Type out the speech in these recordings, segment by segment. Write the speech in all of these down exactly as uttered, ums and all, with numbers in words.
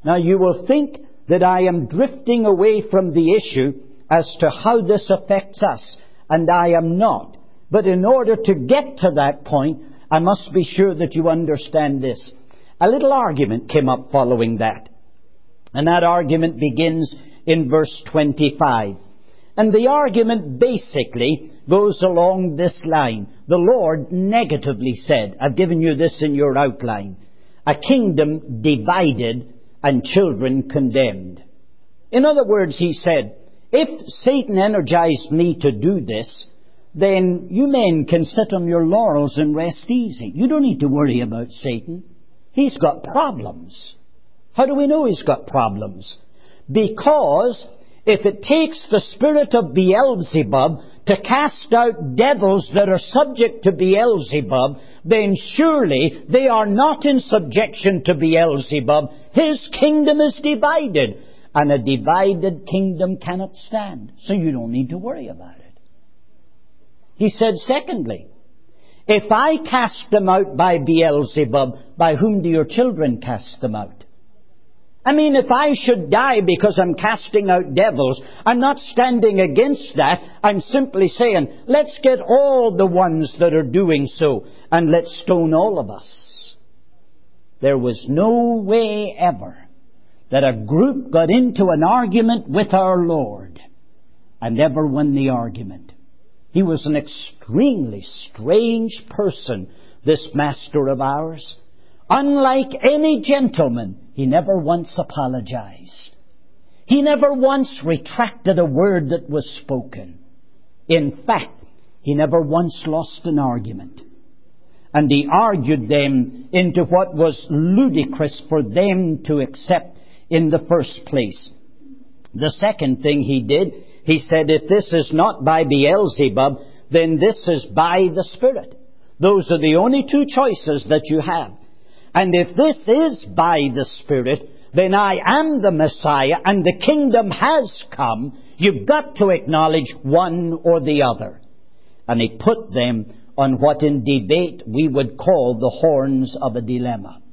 Now you will think that I am drifting away from the issue as to how this affects us, and I am not. But in order to get to that point, I must be sure that you understand this. A little argument came up following that. And that argument begins in verse twenty-five. And the argument basically goes along this line. The Lord negatively said, I've given you this in your outline, a kingdom divided and children condemned. In other words, he said, if Satan energized me to do this, then you men can sit on your laurels and rest easy. You don't need to worry about Satan. He's got problems. How do we know he's got problems? Because if it takes the spirit of Beelzebub to cast out devils that are subject to Beelzebub, then surely they are not in subjection to Beelzebub. His kingdom is divided, and a divided kingdom cannot stand. So you don't need to worry about it. He said, secondly, if I cast them out by Beelzebub, by whom do your children cast them out? I mean, if I should die because I'm casting out devils, I'm not standing against that. I'm simply saying, let's get all the ones that are doing so, and let's stone all of us. There was no way ever that a group got into an argument with our Lord and ever won the argument. He was an extremely strange person, this master of ours. Unlike any gentleman, he never once apologized. He never once retracted a word that was spoken. In fact, he never once lost an argument. And he argued them into what was ludicrous for them to accept in the first place. The second thing he did, he said, if this is not by Beelzebub, then this is by the Spirit. Those are the only two choices that you have. And if this is by the Spirit, then I am the Messiah and the kingdom has come. You've got to acknowledge one or the other. And he put them on what in debate we would call the horns of a dilemma.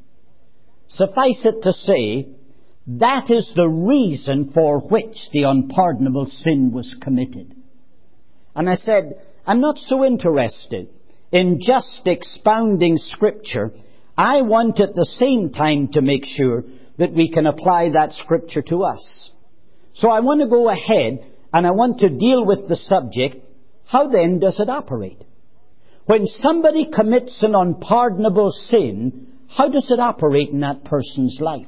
Suffice it to say, that is the reason for which the unpardonable sin was committed. And I said, I'm not so interested in just expounding Scripture. I want at the same time to make sure that we can apply that Scripture to us. So I want to go ahead and I want to deal with the subject, how then does it operate? When somebody commits an unpardonable sin, how does it operate in that person's life?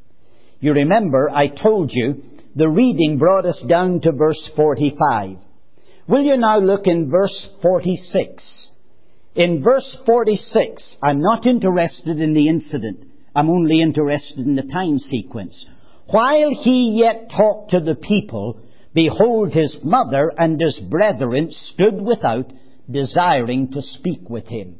You remember, I told you, the reading brought us down to verse forty-five. Will you now look in verse forty-six? In verse forty-six, I'm not interested in the incident. I'm only interested in the time sequence. While he yet talked to the people, behold, his mother and his brethren stood without, desiring to speak with him.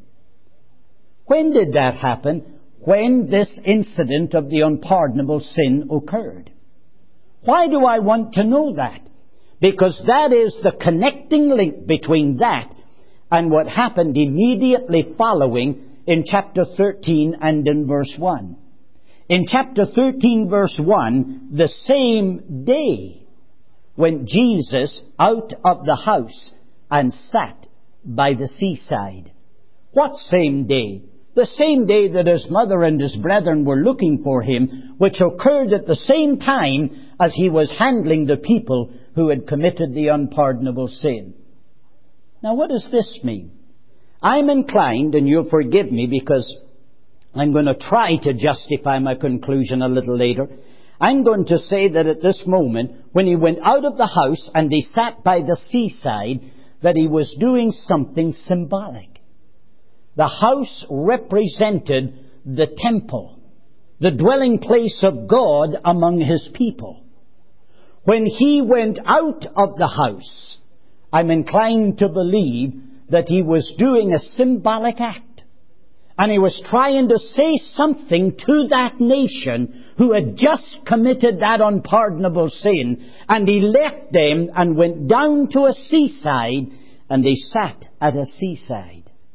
When did that happen? When this incident of the unpardonable sin occurred. Why do I want to know that? Because that is the connecting link between that and what happened immediately following in chapter thirteen and in verse one. In chapter thirteen, verse one, the same day went Jesus out of the house and sat by the seaside. What same day? The same day that his mother and his brethren were looking for him, which occurred at the same time as he was handling the people who had committed the unpardonable sin. Now, what does this mean? I'm inclined, and you'll forgive me because I'm going to try to justify my conclusion a little later. I'm going to say that at this moment, when he went out of the house and he sat by the seaside, that he was doing something symbolic. The house represented the temple, the dwelling place of God among his people. When he went out of the house, I'm inclined to believe that he was doing a symbolic act. And he was trying to say something to that nation who had just committed that unpardonable sin. And he left them and went down to a seaside, and they sat at a seaside.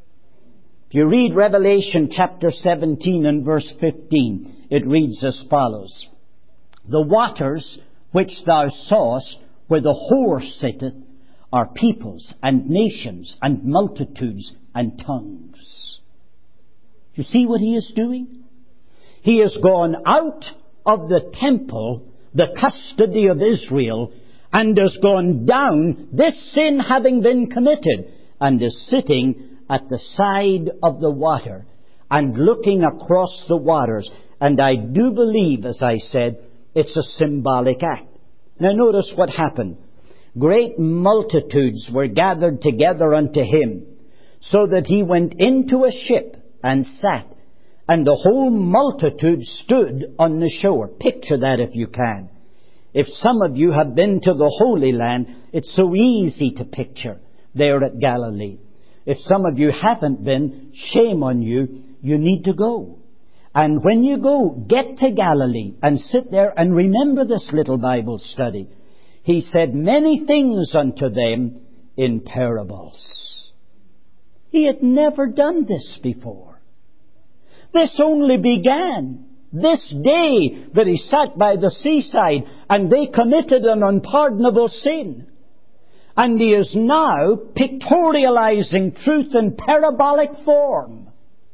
If you read Revelation chapter seventeen and verse fifteen, it reads as follows. The waters which thou sawest, where the whore sitteth, are peoples and nations and multitudes and tongues. You see what he is doing? He has gone out of the temple, the custody of Israel, and has gone down, this sin having been committed, and is sitting at the side of the water and looking across the waters. And I do believe, as I said, it's a symbolic act. Now notice what happened. Great multitudes were gathered together unto him, so that he went into a ship and sat, and the whole multitude stood on the shore. Picture that if you can. If some of you have been to the Holy Land, it's so easy to picture there at Galilee. If some of you haven't been, shame on you, you need to go. And when you go, get to Galilee and sit there and remember this little Bible study. He said many things unto them in parables. He had never done this before. This only began this day that he sat by the seaside and they committed an unpardonable sin. And he is now pictorializing truth in parabolic form.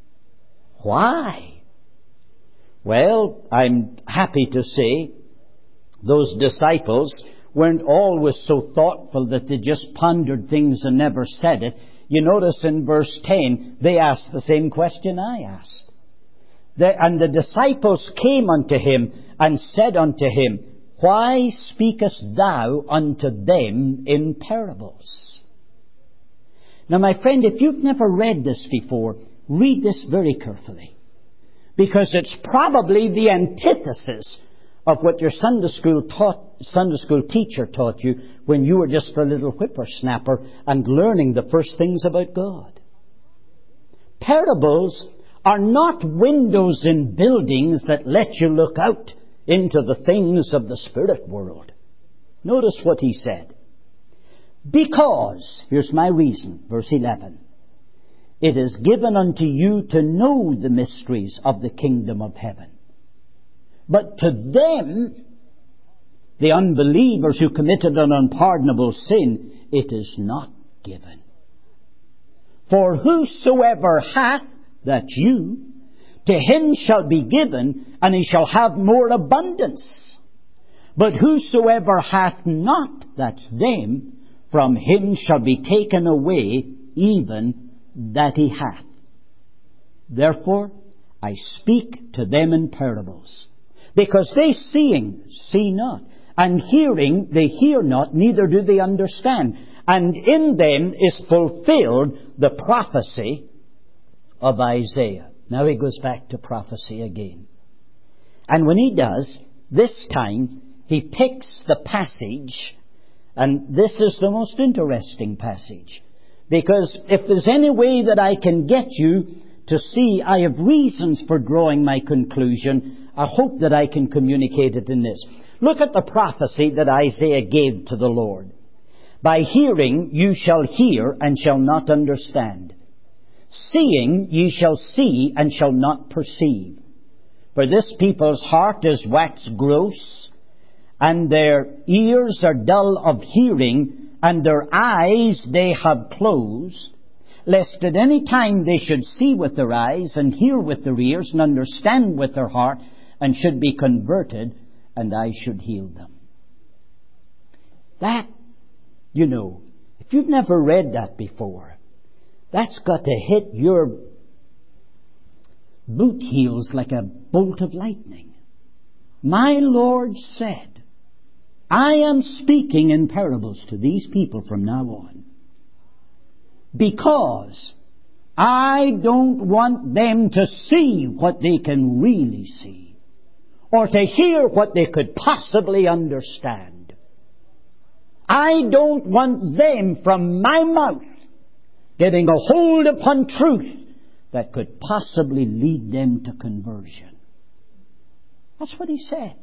Why? Well, I'm happy to say those disciples weren't always so thoughtful that they just pondered things and never said it. You notice in verse ten, they asked the same question I asked. The, and the disciples came unto him and said unto him, Why speakest thou unto them in parables? Now, my friend, if you've never read this before, read this very carefully. Because it's probably the antithesis of what your Sunday school taught, Sunday school teacher taught you when you were just a little whippersnapper and learning the first things about God. Parables are not windows in buildings that let you look out into the things of the spirit world. Notice what he said. Because, here's my reason, verse eleven, it is given unto you to know the mysteries of the kingdom of heaven. But to them, the unbelievers who committed an unpardonable sin, it is not given. For whosoever hath, that's you, to him shall be given, and he shall have more abundance. But whosoever hath not, that's them, from him shall be taken away even that he hath. Therefore, I speak to them in parables, because they seeing see not, and hearing they hear not, neither do they understand. And in them is fulfilled the prophecy of Isaiah. Now he goes back to prophecy again. And when he does, this time he picks the passage, and this is the most interesting passage. Because if there's any way that I can get you to see I have reasons for drawing my conclusion, I hope that I can communicate it in this. Look at the prophecy that Isaiah gave to the Lord. By hearing you shall hear and shall not understand. Seeing ye shall see and shall not perceive. For this people's heart is waxed gross, and their ears are dull of hearing, and their eyes they have closed, lest at any time they should see with their eyes, and hear with their ears, and understand with their heart, and should be converted, and I should heal them. That, you know, if you've never read that before, that's got to hit your boot heels like a bolt of lightning. My Lord said, I am speaking in parables to these people from now on, because I don't want them to see what they can really see, or to hear what they could possibly understand. I don't want them from my mouth getting a hold upon truth that could possibly lead them to conversion. That's what he said.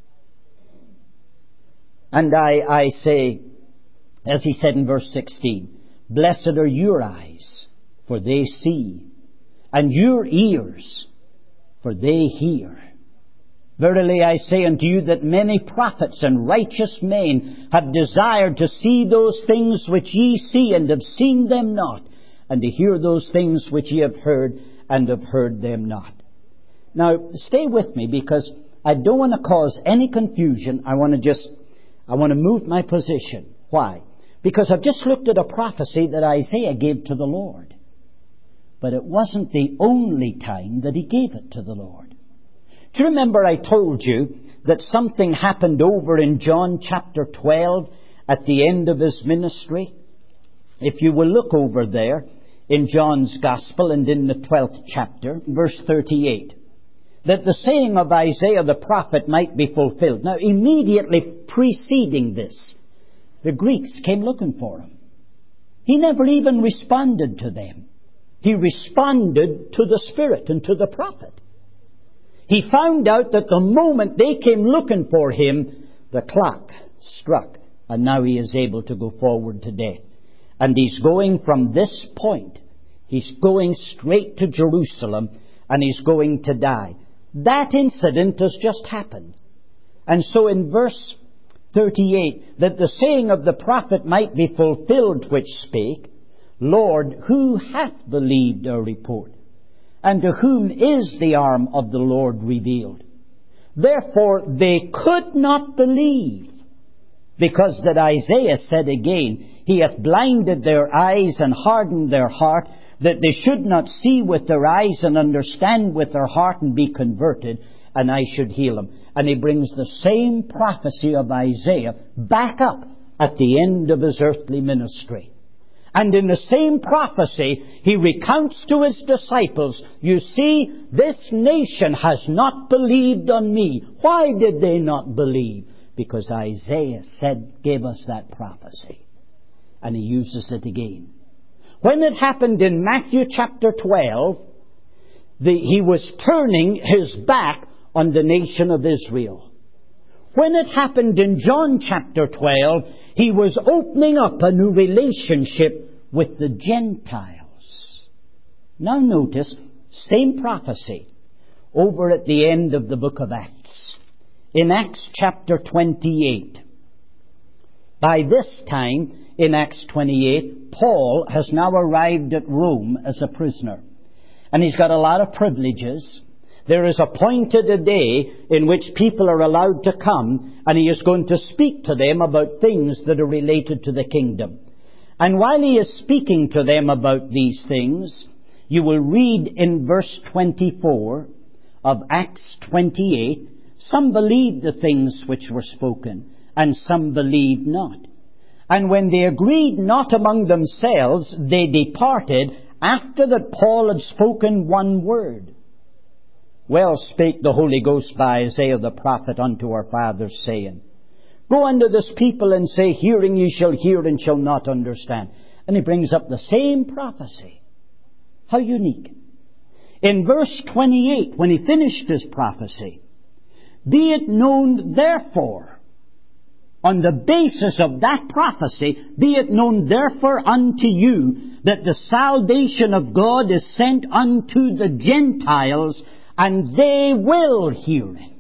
And I, I say, as he said in verse sixteen, blessed are your eyes, for they see, and your ears, for they hear. Verily I say unto you that many prophets and righteous men have desired to see those things which ye see, and have seen them not, and to hear those things which ye have heard, and have heard them not. Now, stay with me, because I don't want to cause any confusion. I want to just, I want to move my position. Why? Because I've just looked at a prophecy that Isaiah gave to the Lord. But it wasn't the only time that he gave it to the Lord. Do you remember I told you that something happened over in John chapter twelve at the end of his ministry? If you will look over there in John's Gospel and in the twelfth chapter, verse thirty-eight, that the saying of Isaiah the prophet might be fulfilled. Now, immediately preceding this, the Greeks came looking for him. He never even responded to them. He responded to the Spirit and to the prophet. He found out that the moment they came looking for him, the clock struck, and now he is able to go forward to death. And he's going from this point, he's going straight to Jerusalem, and he's going to die. That incident has just happened. And so in verse thirty-eight, that the saying of the prophet might be fulfilled, which spake, Lord, who hath believed our report? And to whom is the arm of the Lord revealed? Therefore they could not believe, because that Isaiah said again, He hath blinded their eyes and hardened their heart, that they should not see with their eyes and understand with their heart and be converted, and I should heal them. And he brings the same prophecy of Isaiah back up at the end of his earthly ministry. And in the same prophecy, he recounts to his disciples, you see, this nation has not believed on me. Why did they not believe? Because Isaiah said, gave us that prophecy. And he uses it again. When it happened in Matthew chapter twelve, the, he was turning his back on the nation of Israel. When it happened in John chapter twelve, he was opening up a new relationship with the Gentiles. Now notice, same prophecy over at the end of the book of Acts. In Acts chapter twenty-eight. By this time, in Acts twenty-eight, Paul has now arrived at Rome as a prisoner. And he's got a lot of privileges. There is appointed a day in which people are allowed to come, and he is going to speak to them about things that are related to the kingdom. And while he is speaking to them about these things, you will read in verse twenty-four of Acts twenty-eight, some believed the things which were spoken, and some believed not. And when they agreed not among themselves, they departed after that Paul had spoken one word. Well spake the Holy Ghost by Isaiah the prophet unto our fathers, saying, Go unto this people and say, Hearing ye shall hear and shall not understand. And he brings up the same prophecy. How unique. In verse twenty-eight, when he finished his prophecy, Be it known therefore, on the basis of that prophecy, be it known therefore unto you, that the salvation of God is sent unto the Gentiles, and they will hear it.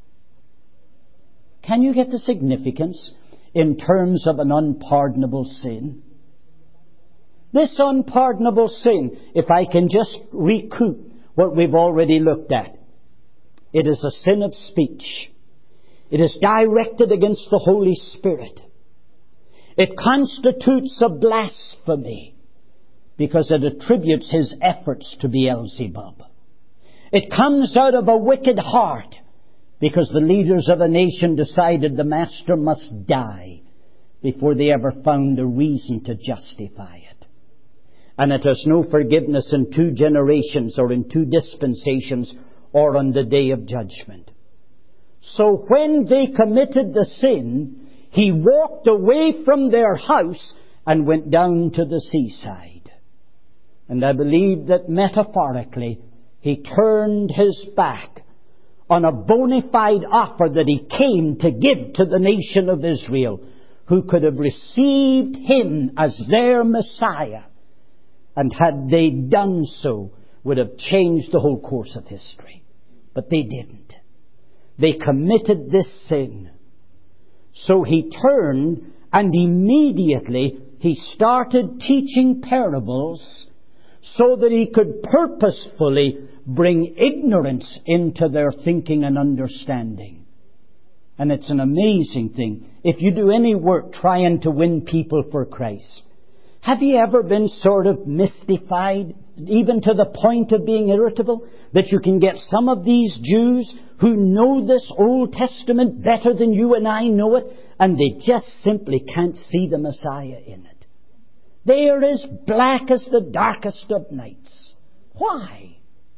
Can you get the significance in terms of an unpardonable sin? This unpardonable sin, if I can just recoup what we've already looked at, it is a sin of speech. It is directed against the Holy Spirit. It constitutes a blasphemy because it attributes his efforts to Beelzebub. It comes out of a wicked heart because the leaders of a nation decided the master must die before they ever found a reason to justify it. And it has no forgiveness in two generations or in two dispensations or on the day of judgment. So when they committed the sin, he walked away from their house and went down to the seaside. And I believe that metaphorically, he turned his back on a bona fide offer that he came to give to the nation of Israel, who could have received him as their Messiah, and had they done so, would have changed the whole course of history. But they didn't. they committed this sin. So he turned and immediately he started teaching parables so that he could purposefully bring ignorance into their thinking and understanding. And it's an amazing thing. If you do any work trying to win people for Christ, have you ever been sort of mystified, even to the point of being irritable, that you can get some of these Jews who know this Old Testament better than you and I know it, and they just simply can't see the Messiah in it? They are as black as the darkest of nights. Why?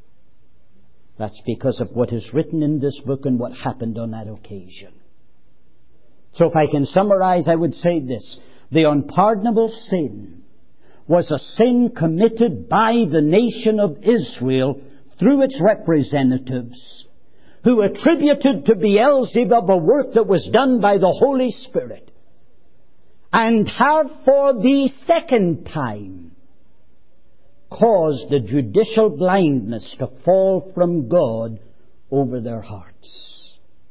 That's because of what is written in this book and what happened on that occasion. So if I can summarize, I would say this. The unpardonable sin was a sin committed by the nation of Israel through its representatives, who attributed to Beelzebub a work that was done by the Holy Spirit, and have for the second time caused the judicial blindness to fall from God over their hearts,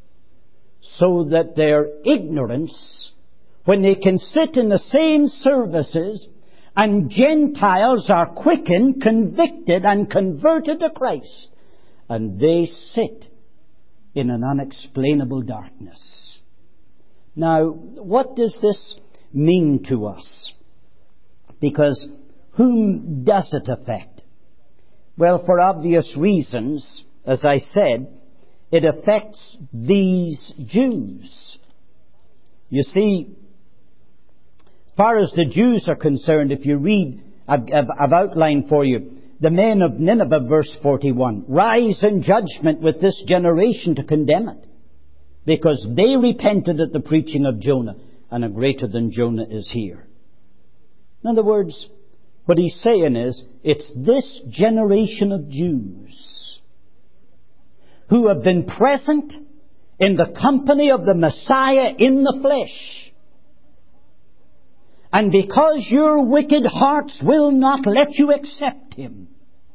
so that their ignorance, when they can sit in the same services and Gentiles are quickened, convicted, and converted to Christ, and they sit in an unexplainable darkness. Now, what does this mean to us? Because whom does it affect? Well, for obvious reasons, as I said, it affects these Jews. You see, as far as the Jews are concerned, if you read, I've, I've outlined for you, the men of Nineveh, verse forty-one, rise in judgment with this generation to condemn it, because they repented at the preaching of Jonah, and a greater than Jonah is here. In other words, what he's saying is, it's this generation of Jews who have been present in the company of the Messiah in the flesh. And because your wicked hearts will not let you accept him,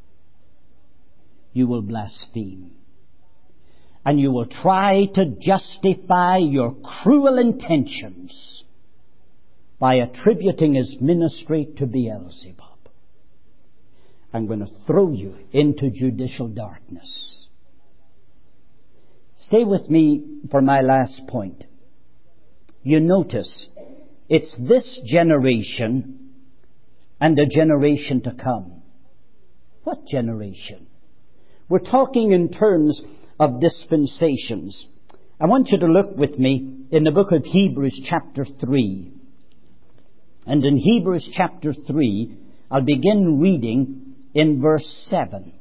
you will blaspheme. And you will try to justify your cruel intentions by attributing his ministry to Beelzebub. I'm going to throw you into judicial darkness. Stay with me for my last point. You notice, it's this generation and a generation to come. What generation? We're talking in terms of dispensations. I want you to look with me in the book of Hebrews chapter three. And in Hebrews chapter three, I'll begin reading in verse seven.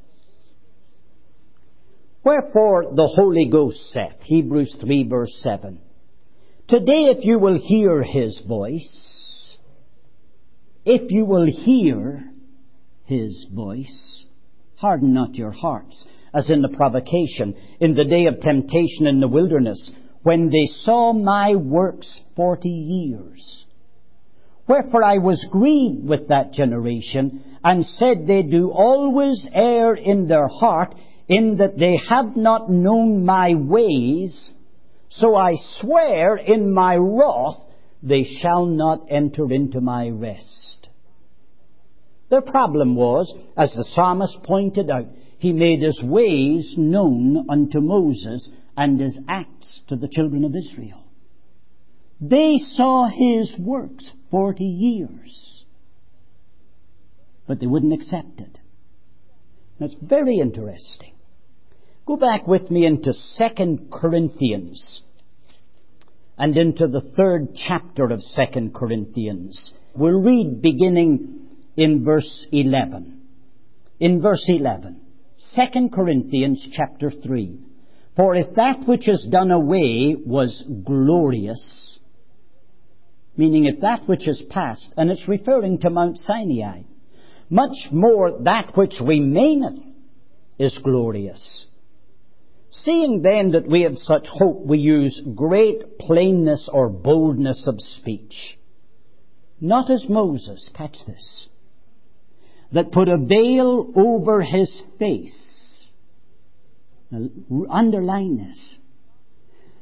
Wherefore the Holy Ghost saith, Hebrews three verse seven, today if you will hear his voice, if you will hear his voice, harden not your hearts, as in the provocation, in the day of temptation in the wilderness, when they saw my works forty years. Wherefore I was grieved with that generation, and said, they do always err in their heart, in that they have not known my ways. So I swear in my wrath, they shall not enter into my rest. Their problem was, as the psalmist pointed out, he made his ways known unto Moses and his acts to the children of Israel. They saw his works forty years, but they wouldn't accept it. That's very interesting. Go back with me into Second Corinthians and into the third chapter of Second Corinthians. We'll read beginning in verse eleven. In verse eleven, Second Corinthians chapter three. For if that which is done away was glorious, meaning if that which is past, and it's referring to Mount Sinai, much more that which remaineth is glorious. Seeing then that we have such hope, we use great plainness or boldness of speech. Not as Moses, catch this, that put a veil over his face. Now, underline this.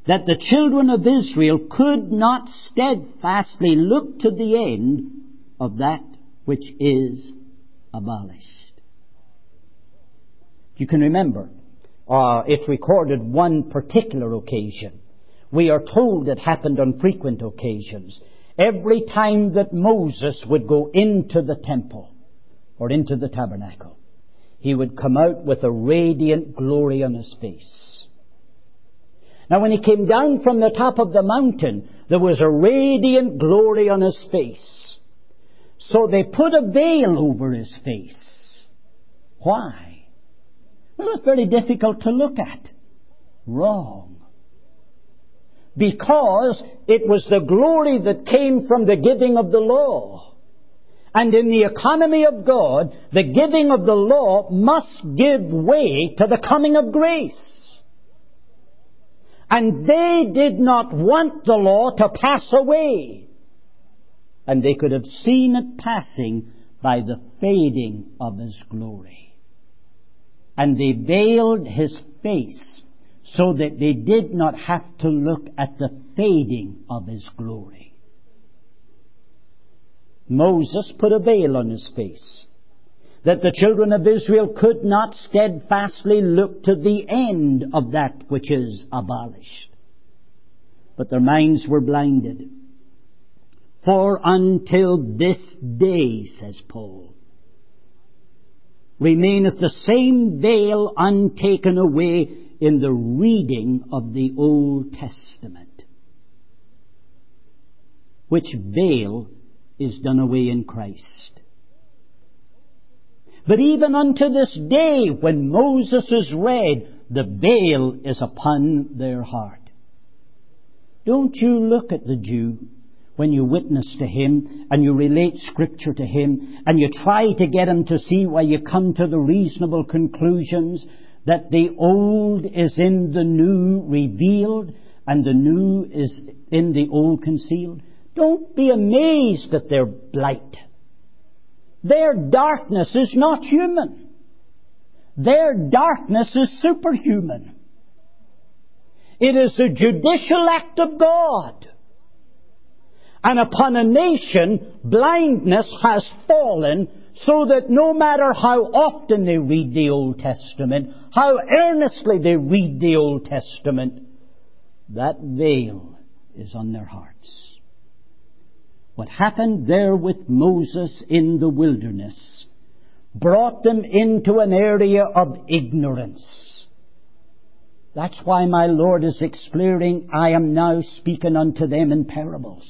that the children of Israel could not steadfastly look to the end of that which is abolished. You can remember, uh, it's recorded one particular occasion. We are told it happened on frequent occasions. Every time that Moses would go into the temple or into the tabernacle, he would come out with a radiant glory on his face. Now, when he came down from the top of the mountain, there was a radiant glory on his face. So they put a veil over his face. Why? Well, it's very difficult to look at. Wrong. Because it was the glory that came from the giving of the law. And in the economy of God, the giving of the law must give way to the coming of grace. And they did not want the law to pass away. And they could have seen it passing by the fading of his glory. And they veiled his face so that they did not have to look at the fading of his glory. Moses put a veil on his face, that the children of Israel could not steadfastly look to the end of that which is abolished. But their minds were blinded. For until this day, says Paul, remaineth the same veil untaken away in the reading of the Old Testament. Which veil is done away in Christ. But even unto this day, when Moses is read, the veil is upon their heart. Don't you look at the Jew when you witness to him and you relate Scripture to him and you try to get him to see why you come to the reasonable conclusions that the old is in the new revealed and the new is in the old concealed. Don't be amazed at their blight. Their darkness is not human. Their darkness is superhuman. It is a judicial act of God. And upon a nation, blindness has fallen so that no matter how often they read the Old Testament, how earnestly they read the Old Testament, that veil is on their hearts. What happened there with Moses in the wilderness brought them into an area of ignorance. That's why my Lord is explaining, I am now speaking unto them in parables.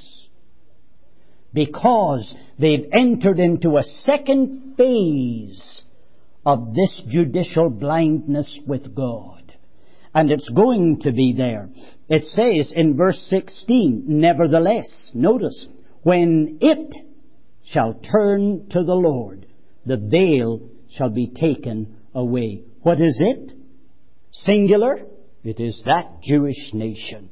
Because they've entered into a second phase of this judicial blindness with God. And it's going to be there. It says in verse sixteen, nevertheless, notice, when it shall turn to the Lord, the veil shall be taken away. What is it? Singular? It is that Jewish nation.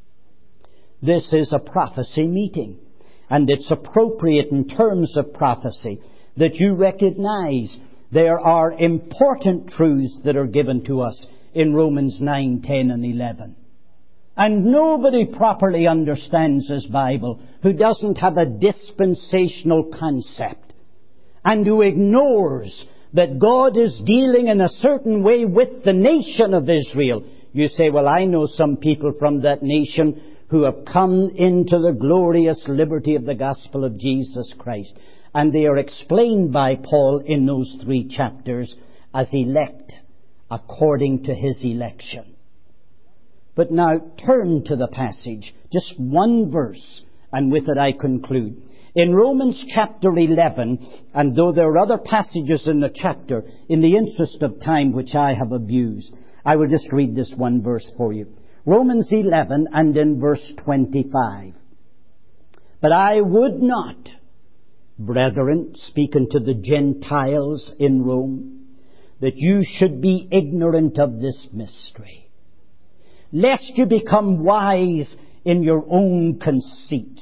This is a prophecy meeting. And it's appropriate in terms of prophecy that you recognize there are important truths that are given to us in Romans nine, ten and eleven. And nobody properly understands this Bible who doesn't have a dispensational concept and who ignores that God is dealing in a certain way with the nation of Israel. You say, well, I know some people from that nation who have come into the glorious liberty of the gospel of Jesus Christ. And they are explained by Paul in those three chapters as elect according to his election. But now turn to the passage, just one verse, and with it I conclude. In Romans chapter eleven, and though there are other passages in the chapter, in the interest of time which I have abused, I will just read this one verse for you. Romans eleven and in verse twenty-five. But I would not, brethren, speaking to the Gentiles in Rome, that you should be ignorant of this mystery, lest you become wise in your own conceits.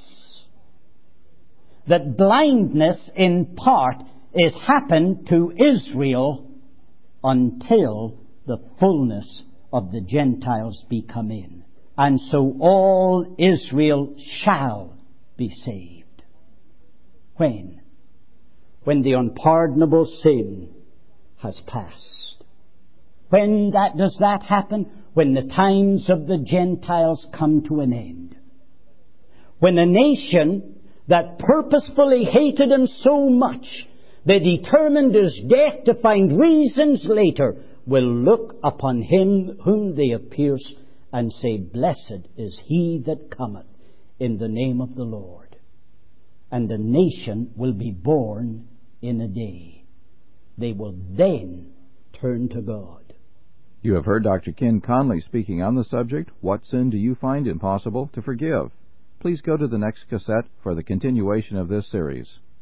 That blindness in part is happened to Israel until the fullness of the Gentiles be come in. and so all Israel shall be saved. When? When the unpardonable sin has passed. When that does that happen? When the times of the Gentiles come to an end. When a nation that purposefully hated him so much, they determined his death to find reasons later, will look upon him whom they have pierced and say, Blessed is he that cometh in the name of the Lord. And a nation will be born in a day. They will then turn to God. You have heard Doctor Ken Conley speaking on the subject, What Sin Do You Find Impossible to Forgive? Please go to the next cassette for the continuation of this series.